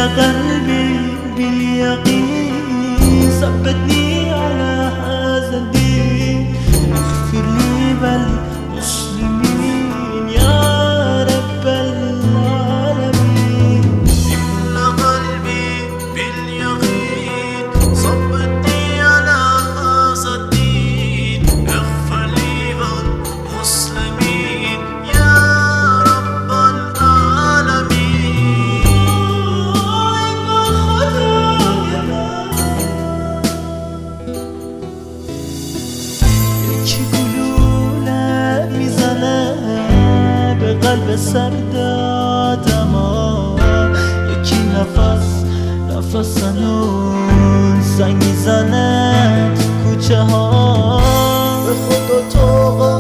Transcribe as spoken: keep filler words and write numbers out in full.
قلبي باليقين ثبتني على هذا الدين اغفر لي بالمسلمين يا رب العالمين املأ قلبي باليقين ثبتني على هذا الدين اغفر لي بالمسلمين يا رب العالمين یکی گلوله میزنه به قلب سرد آدما یکی نفس نفس هنوز زنگ میزنه تو کوچه ها به خدا تو